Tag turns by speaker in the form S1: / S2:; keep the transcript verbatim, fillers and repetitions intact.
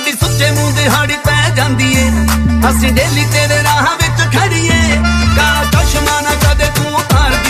S1: ਸਾਡੀ ਸੁੱਚੇ ਮੂੰਹ ਦਿਹਾੜੀ ਪੈ ਜਾਂਦੀ ਏ ਅਸੀਂ ਡੇਲੀ ਤੇਰੇ ਰਾਹਾਂ ਵਿੱਚ ਖੜੀਏ ਕਾਲਾ ਚਸ਼ਮਾ ਨਾ ਕਦੇ ਤੂੰ ਉਤਾਰਦੀ